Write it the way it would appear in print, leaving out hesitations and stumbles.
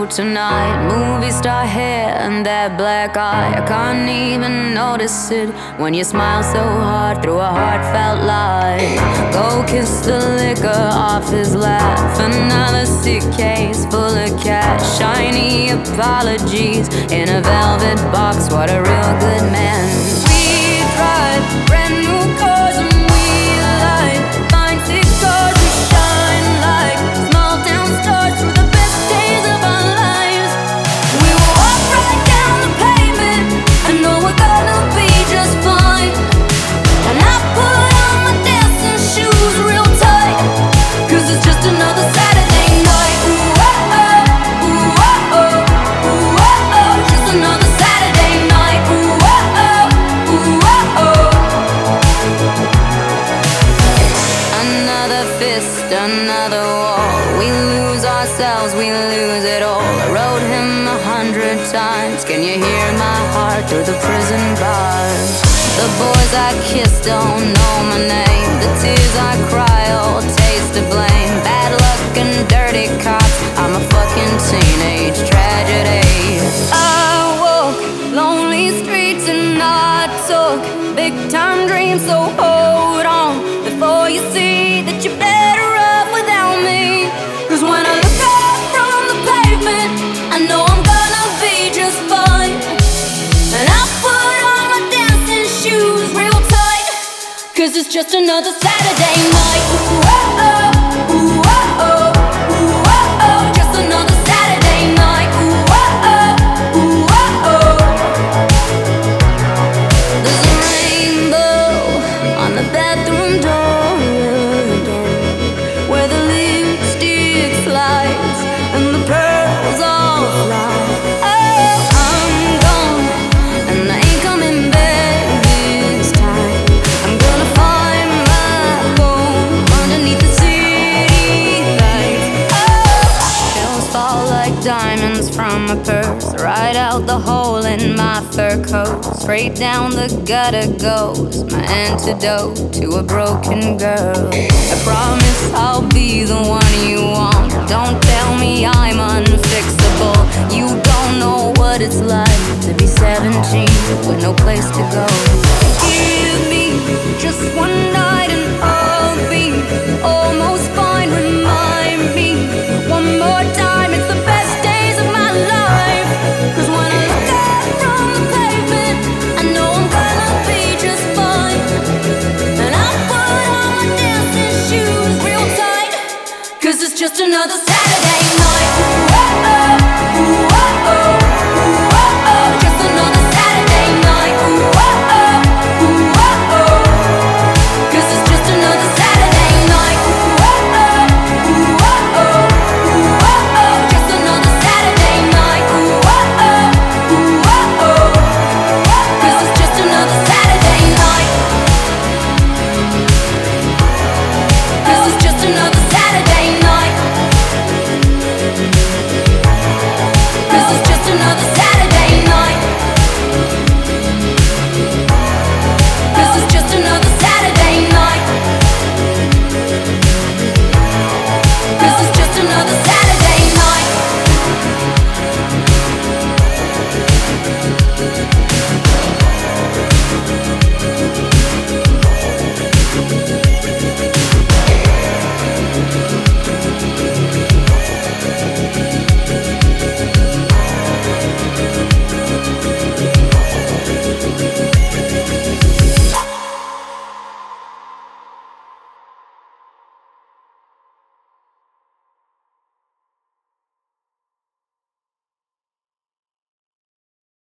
tonight. Movie star hair and that black eye. I can't even notice it when you smile so hard through a heartfelt lie. Go kiss the liquor off his laugh. Another suitcase full of cash. Shiny apologies in a velvet box. What a real good man. We drive brand new cars and we light fancy cars. We shine like small town stars through the best days of our lives. We will walk right down the pavement. I know we're gonna be just fine. And I put on my dancing shoes real tight, 'cause it's just another Saturday night. Ooh, oh, oh, ooh, oh, oh, ooh, oh, oh. Just another Saturday night. Ooh, oh, oh, ooh, oh, oh. Another fist, another wall. We lose ourselves, we lose it all. I wrote him 100 times. Can you hear my heart through the prison bars? The boys I kiss don't know my name. The tears I cry all taste of blame. Bad luck and dirty cops. I'm a fucking teenage tragedy. I walk lonely streets and I took big time dreams. So hold on before you see that you're better off without me. 'Cause when I look up from the pavement, I know I'm gonna be just fine. And I put on my dancing shoes real tight, 'cause it's just another Saturday night. Ooh, oh, oh, ooh, oh, oh, ooh, oh, oh. Just another Saturday night. Ooh, oh, oh, ooh, oh, oh. There's a rainbow on the bathroom door, where the lipstick slides and the pearls all fly. Oh, I'm gone and I ain't coming back this time. I'm gonna find my home underneath the city lights. Oh, shells fall like diamonds from a purse, right out the hole in my fur coat. Straight down the gutter goes my antidote to a broken girl. I promise I'll be the one you want. Don't tell me I'm unfixable. You don't know what it's like to be 17 with no place to go. Give me just one night and I'll be almost fine. Remind me one more time it's the best days of my life. 'Cause when I look up from the pavement, I know I'm gonna be just fine. And I put on my dancing shoes real tight, 'cause it's just another Saturday.